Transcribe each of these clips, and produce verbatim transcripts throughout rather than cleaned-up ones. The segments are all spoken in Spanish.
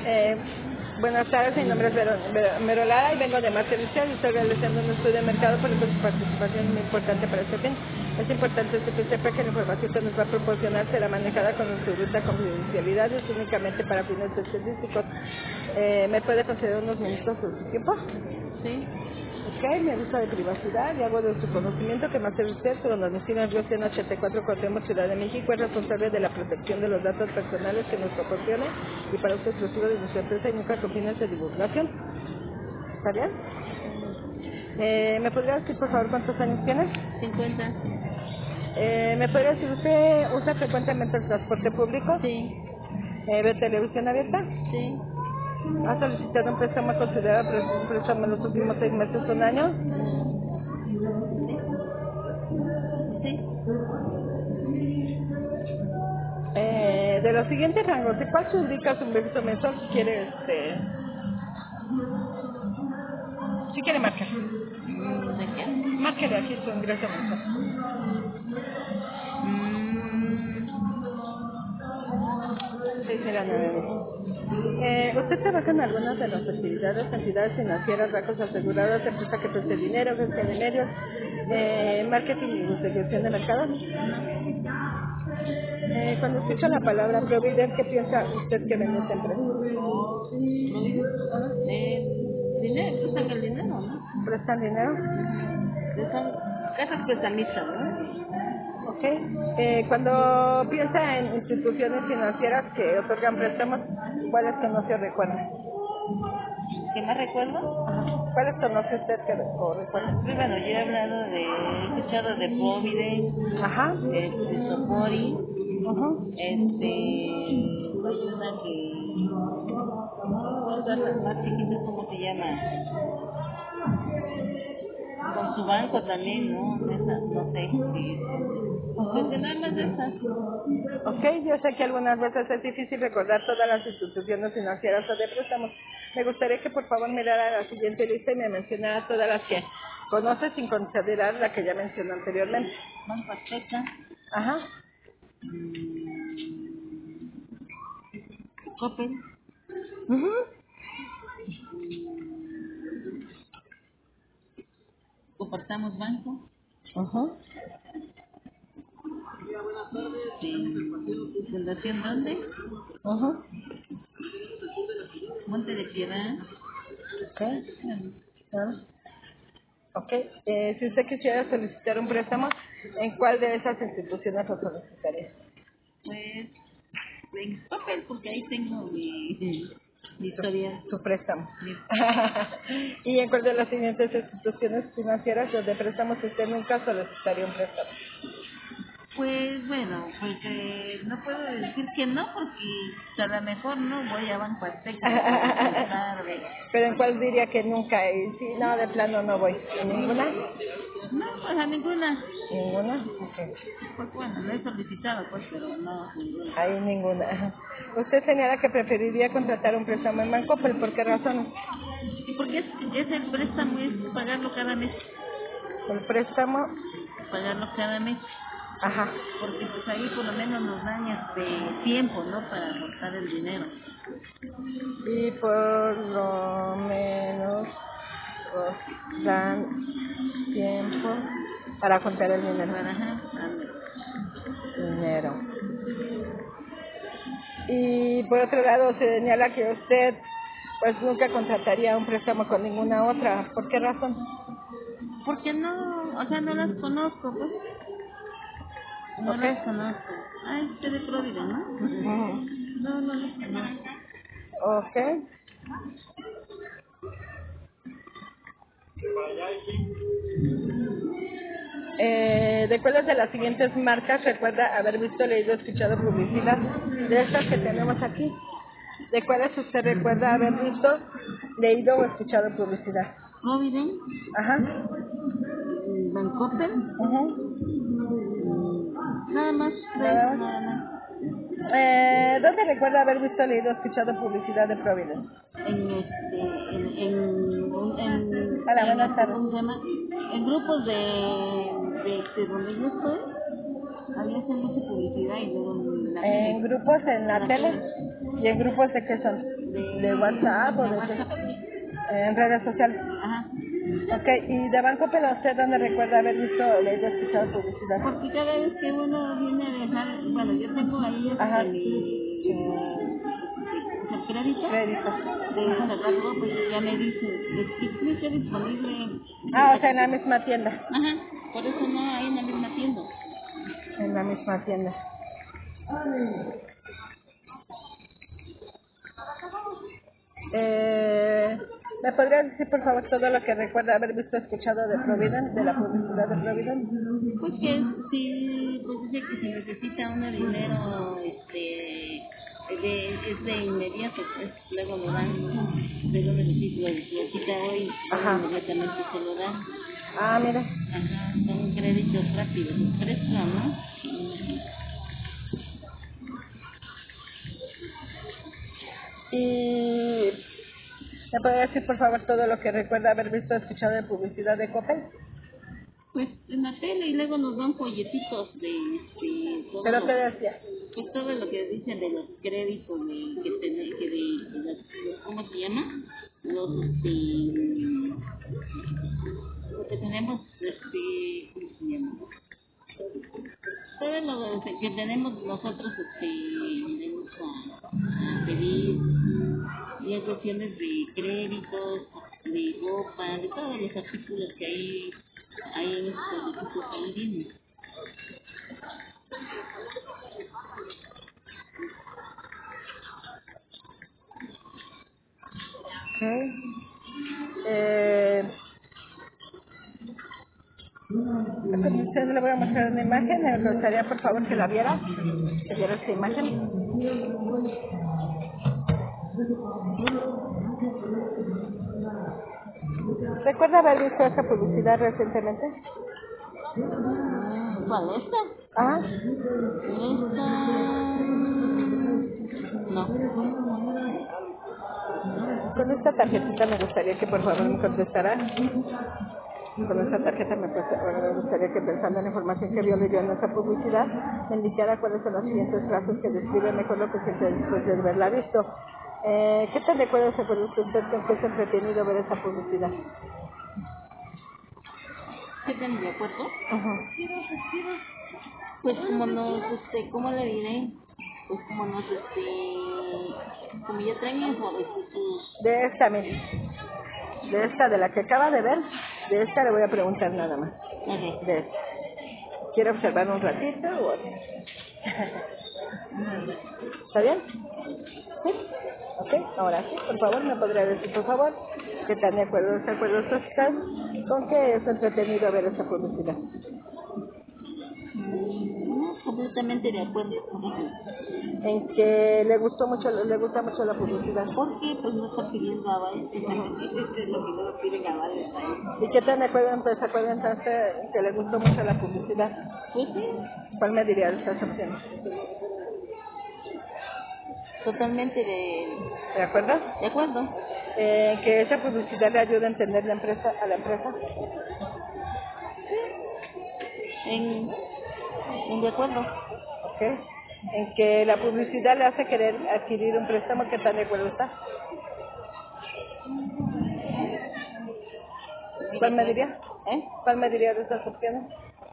Eh, buenas tardes, mi nombre es Vero, Vero, Merolara y vengo de Master Inicial y estoy realizando un estudio de mercado, por eso su participación es muy importante para este fin. Es importante que usted sepa que la información que nos va a proporcionar será manejada con absoluta confidencialidad y es únicamente para fines estadísticos. Eh, ¿Me puede conceder unos minutos de su tiempo? Sí. Ok, me gusta de privacidad y hago de su conocimiento que Master Research, cuando nos tiene el Río ochenta y cuatro Cuauhtémoc, Ciudad de México, es responsable de la protección de los datos personales que nos proporcione y para uso exclusivo de nuestra empresa y nunca con fines de divulgación. ¿Está bien? Eh, ¿Me podría decir, por favor, cuántos años tiene? cincuenta. Eh, ¿Me podría decir, usted usa frecuentemente el transporte público? Sí. Eh, ¿Ve televisión abierta? Sí. ¿Ha solicitado un préstamo considerado pre- un préstamo en los últimos seis meses o un año? Sí. Sí. Eh, de los siguientes rangos, ¿de cuál se ubica su ingreso mensual si quiere, este, si quiere marcar? Mm, ¿De qué? Márquele aquí su ingreso mensual. Mm, Sí, será nueve mil. Eh, ¿Usted trabaja en algunas de las actividades, entidades financieras, bancos asegurados, empresa que preste dinero, gestión de medios, eh, marketing y gestión de mercado? no. Eh, cuando escucha la palabra Provident, ¿qué piensa usted que vende esta empresa? ¿Prohíbe? Ajá. Eh, dinero, tú sacas el dinero, ¿no? ¿Prestan dinero? Ujú. Son casas prestamistas, ¿no? Ok. Eh, cuando piensa en instituciones financieras que otorgan préstamos, ¿cuáles conoce o recuerda? ¿Qué más recuerdo? Ajá. ¿Cuáles conoce usted que o recuerda? Pues bueno, yo he hablado de, he escuchado de Providence, Ajá. este, Sopori, Ajá. este, hay una que, otras las más chiquitas, ¿cómo se llama? Con su banco también, ¿no? Esa, no sé, si, pues de nada más de esas. Ok, yo sé que algunas veces es difícil recordar todas las instituciones financieras o de préstamos. Me gustaría que por favor mirara la siguiente lista y me mencionara todas las que conoce sin considerar la que ya mencioné anteriormente. Banco Azteca, Ajá. Coppel, Ujú. Compartamos Banco, Ajá. este, Fundación ¿dónde? Ajá. Monte de Piedad. Ok. Ah. Ok. Eh, si usted quisiera solicitar un préstamo, ¿en cuál de esas instituciones lo solicitaría? Pues en Coppel, porque ahí tengo mi, mi Su, historia. su préstamo. Mi- ¿Y en cuál de las siguientes instituciones financieras o de préstamos usted nunca solicitaría un préstamo? Pues bueno, porque no puedo decir que no, porque a lo mejor no voy a Banco Azteca, voy a comprar de... Pero ¿en cuál diría que nunca? Y sí, no, de plano no voy. ¿En ninguna? No, pues a ninguna. ¿Ninguna? Ok. Pues bueno, lo he solicitado, pues, pero no, ninguna. Ahí ninguna. Ajá. ¿Usted señala que preferiría contratar un préstamo en banco? ¿Pero por qué razón? Sí, porque es, es el préstamo, es pagarlo cada mes, El préstamo, pagarlo cada mes. ajá. Porque pues ahí por lo menos nos dan este tiempo, ¿no? Para aportar el dinero. Y por lo menos os dan tiempo para contar el dinero. Para, ajá, ándale. Dinero. Y por otro lado se señala que usted pues nunca contrataría un préstamo con ninguna otra. ¿Por qué razón? Porque no, o sea, no las conozco, pues. No Ok. las conozco. Ay, usted de Florida, ¿no? Ujú. No, no las conozco. Ok. Eh, ¿de cuáles de las siguientes marcas recuerda haber visto, leído, escuchado publicidad de estas que tenemos aquí? ¿De cuáles usted recuerda haber visto, leído o escuchado publicidad? Providence, Ajá. Vancouver, Ujú. nada más de eso, Nada más. nada más. Eh, ¿Dónde recuerda haber visto, leído, escuchado publicidad de Providence? En este, en, en, un- en, Hola, en buenas este, tardes. ¿cómo se llama? En grupos de, de, de donde yo estoy, ahí hacen mucha publicidad y luego de la ¿En tele. grupos en la La tele? tele. ¿Y en grupos de qué son? De, ¿De WhatsApp o de de WhatsApp. qué? En redes sociales. Ajá. Ok, ¿y de Banco Pero usted dónde recuerda haber visto o leído escuchado publicidad? Porque cada vez que uno viene a dejar, bueno, yo tengo ahí Ajá. este mi, el crédito Crédito. de cerrarlo, pues ya me dice, es que está disponible. Ah, o sea, en la misma tienda. Ajá, por eso no hay en la misma tienda. En la misma tienda. Eh, ¿Me podría decir, por favor, todo lo que recuerda haber visto o escuchado de Provident, de la publicidad de Provident? Pues que si, pues dice que si necesita uno dinero, este, de, es de inmediato, pues luego lo dan, luego necesita, lo necesita hoy, Ajá. inmediatamente se lo dan. Ah, mira. Ajá, son créditos rápidos, presto, ¿no? Y ¿me podría decir, por favor, todo lo que recuerda haber visto o escuchado de publicidad de Coppel? Pues en la tele y luego nos dan folletitos de, de todo ¿Pero lo, qué decía? pues todo lo que dicen de los créditos de que tener que de, de los, los- ¿cómo se llama? Los este lo que tenemos este ¿cómo se llama? Todo lo que que tenemos nosotros este venimos a, a pedir y hay cuestiones de créditos, de ropa, de todos los artículos que hay hay en estos folletitos ahí vienen. Ok. Eh, Como usted le voy a mostrar una imagen, me gustaría por favor que la viera, que viera esta imagen. ¿Recuerda haber visto esta publicidad recientemente? ¿Cuál? ¿Esta? Ah, Esta... No. con esta tarjetita me gustaría que por favor me contestara. Con esta tarjeta me, pues- bueno, me gustaría que pensando en la información que vio leyó en esta publicidad, me indicara cuáles son los siguientes frases que describen mejor lo que siente después de haberla visto. Eh, ¿Qué tan de acuerdo se acuerda usted con que es entretenido ver esa publicidad? ¿Qué tan de acuerdo? Ajá. Pues como nos, este, ¿cómo le diré? Pues como nos, este, como ya traen info de sus... De esta, mire. De esta, de la que acaba de ver, de esta le voy a preguntar nada más. Ok. De esta. ¿Quiere observar un ratito o...? ¿Está bien? ¿Sí? Ok, ahora sí, por favor, me podría decir, por favor, que tan de acuerdo, de acuerdo están con que es entretenido ver esa publicidad. No, completamente de acuerdo. En que le gustó mucho, le gusta mucho la publicidad. Porque pues no está pidiendo avales. Eso es lo que no piden avales ahí. ¿Y qué tan de acuerdo, pues, acuerdo entonces que le gustó mucho la publicidad? Pues sí, ¿Cuál me diría de estas opciones? totalmente de, ¿De acuerdo? de acuerdo. Eh, que esa publicidad le ayude a entender la empresa, a la empresa. En, en de acuerdo. ¿Ok? En que la publicidad le hace querer adquirir un préstamo, ¿qué tan de acuerdo está? ¿Cuál me diría? ¿Eh? ¿Cuál me diría de estas opciones?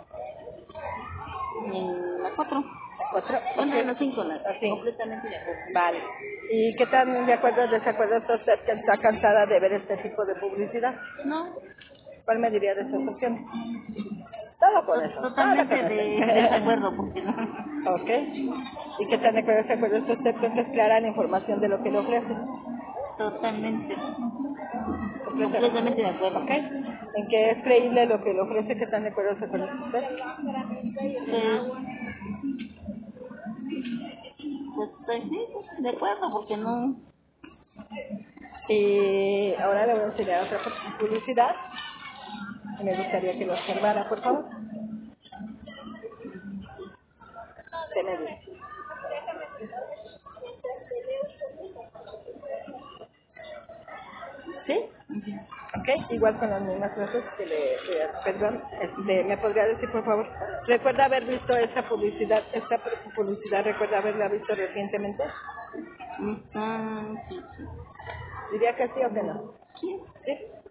En la cuatro. ¿La cuatro? Bueno, en Ok. la cinco, la, Así. completamente de acuerdo. Vale. ¿Y qué tan de acuerdo o desacuerdo está usted que está cansada de ver este tipo de publicidad? No, ¿Cuál me diría de estas opciones? Todo por to- eso. totalmente Todo con de eso. desacuerdo, porque no. Ok. ¿Y qué tan de acuerdo o desacuerdo está usted con que es clara la información de lo que le ofrece? Totalmente, Completamente. completamente de acuerdo. ¿Ok? En que es creíble lo que le ofrece, ¿qué tan de acuerdo se conoce usted? Pues, pues, pues sí, de acuerdo, porque no. Y ahora le voy a enseñar otra publicidad. Y me gustaría que lo observara, por favor. Se me dice. ¿Sí? Ok, igual con las mismas frases que le, le- perdón, este, ¿me podría decir por favor? ¿Recuerda haber visto esta publicidad, esta publicidad, recuerda haberla visto recientemente? Está, sí, sí. ¿Diría que sí o que no? Sí. ¿Sí?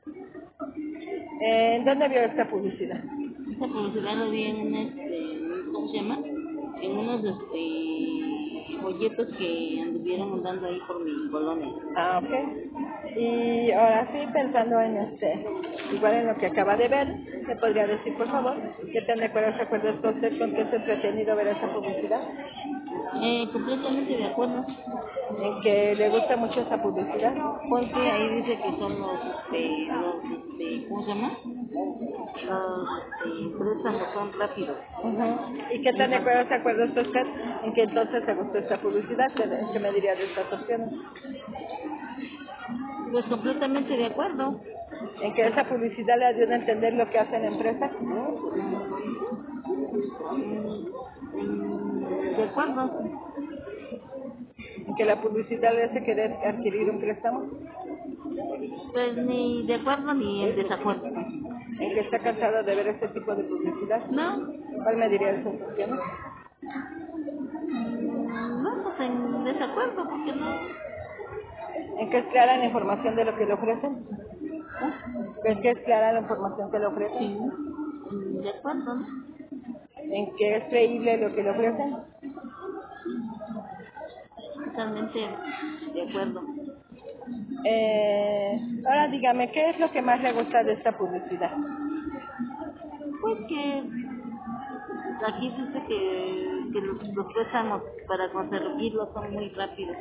Eh, ¿En dónde vio esta publicidad? Esta publicidad lo vi en un, este, ¿cómo se llama? En unos, este, folletos que anduvieron andando ahí por mi colonia. Ah, ok. Y ahora sí, pensando en este, igual en lo que acaba de ver, ¿me podría decir, por favor, qué tan de acuerdo se acuerda está usted con que es entretenido ver esa publicidad? Eh, completamente de acuerdo. ¿En que le gusta mucho esa publicidad? Porque ahí dice que son los, este, los, este, ¿cómo se llama? Los, este, préstamos son rápidos. Ujú. ¿Y qué tan de acuerdo se acuerda usted en que entonces le gustó esta publicidad? ¿Qué, qué me diría de estas opciones? Pues completamente de acuerdo. ¿En que esa publicidad le ayuda a entender lo que hace la empresa? Mm, de acuerdo. ¿En que la publicidad le hace querer adquirir un préstamo? Pues ni de acuerdo ni en desacuerdo. ¿En que está cansado de ver ese tipo de publicidad? No, ¿Cuál me diría de esas opciones? mm, no, pues en desacuerdo, porque no. ¿En que es clara la información de lo que le ofrecen? ¿En que es clara la información que le ofrecen? Sí, mm, de acuerdo, ¿no? ¿En que es creíble lo que le ofrecen? Totalmente de acuerdo. Eh, ahora dígame, ¿qué es lo que más le gusta de esta publicidad? Pues que aquí dice que, que los, los préstamos para conseguirlos son muy rápidos.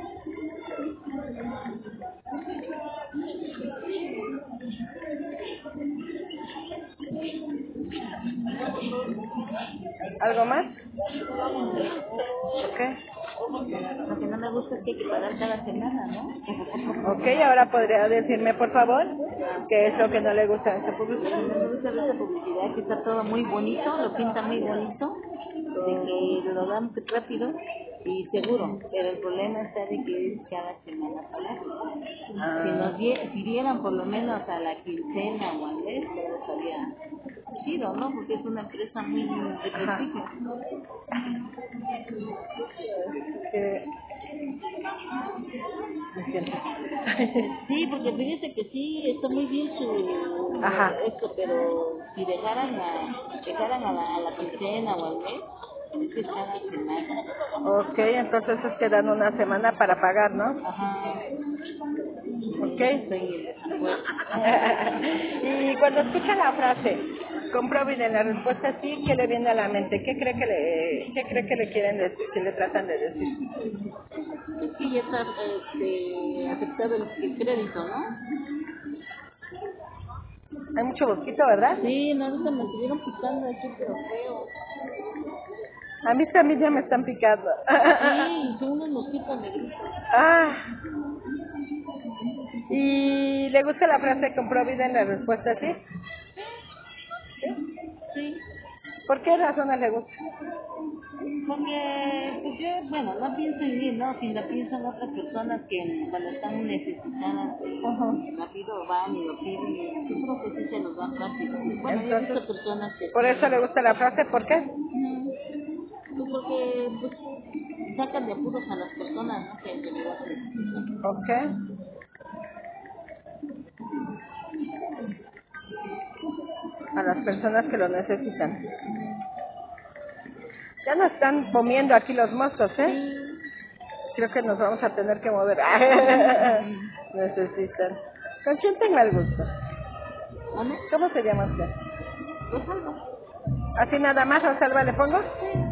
¿Algo más? Ok. Lo que no me gusta es que hay que pagar cada semana, ¿no? Ok, ahora podría decirme, por favor, qué es lo que no le gusta de esta publicidad. No me gusta ver esa publicidad, que está todo muy bonito, lo pinta muy bonito, de que lo dan rápido y seguro, pero el problema está de que es cada semana pagar. Si nos die- si dieran por lo menos a la quincena o al mes, todo estaría chido, ¿no? Porque es una empresa muy de prestigio. Que... Me siento. Sí, porque fíjese que sí, está muy bien su Ajá. esto, pero si dejaran a, dejaran a la, a la quincena o al mes, es que es cada semana. Ok, entonces es que dan una semana para pagar, ¿no? Ajá. Ok. Estoy en desacuerdo. Y cuando escucha la frase, compro bien en la respuesta sí, ¿qué le viene a la mente? ¿Qué cree que le, qué cree que le quieren decir, que le tratan de decir? Es que ya está este, aceptado el, el crédito, ¿no? Hay mucho mosquito, ¿verdad? Sí, no, ahorita me estuvieron picando aquí, pero feo. A mí también ya me están picando. Sí, son unos mosquitos negritos. Ah. ¿Y le gusta la frase compró vida en la respuesta sí? Sí, ¿Por qué razones le gusta? porque pues yo, bueno, no pienso en mí, ¿no? Sino pienso en otras personas que cuando están necesitadas, Ujú. rápido van y lo piden y yo creo que sí se los dan rápido. Bueno, yo he Entonces, visto personas que por eso le gusta la frase, ¿por qué? ujú, pues porque pues, sacan de apuros a las personas, ¿no? Que en realidad necesitan. Ok. A las personas que lo necesitan. Ya no están comiendo aquí los mozos, ¿eh? Creo que nos vamos a tener que mover. Necesitan. ¿Con quién tengo el gusto? ¿Vale? ¿Cómo se llama usted? Pues algo. ¿Así nada más, Rosalba, le pongo?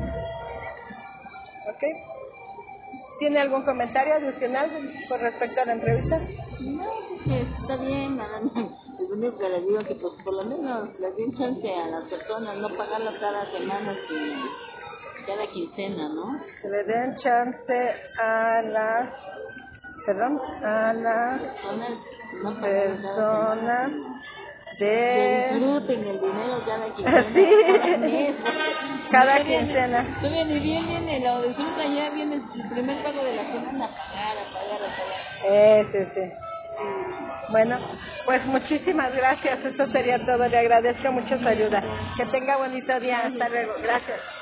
Ok. ¿Tiene algún comentario adicional con respecto a la entrevista? No, pues está bien, nada más. Lo único que les digo es que pues por lo menos les den chance a las personas, no pagarlo cada semana, que cada quincena, ¿no? Que le den chance a las, perdón, a las Personas, no pagarlo cada semana. personas Que de... disfruten el dinero cada quincena, Sí, cada mes, porque cada todavía ni- quincena. todavía ni bien viene lo disfruta, ya viene el primer pago de la semana a pagar, a pagar, a pagar. Ese, sí. Bueno, pues muchísimas gracias. Esto sería todo. Le agradezco mucho su ayuda. Que tenga bonito día. Hasta luego. Gracias.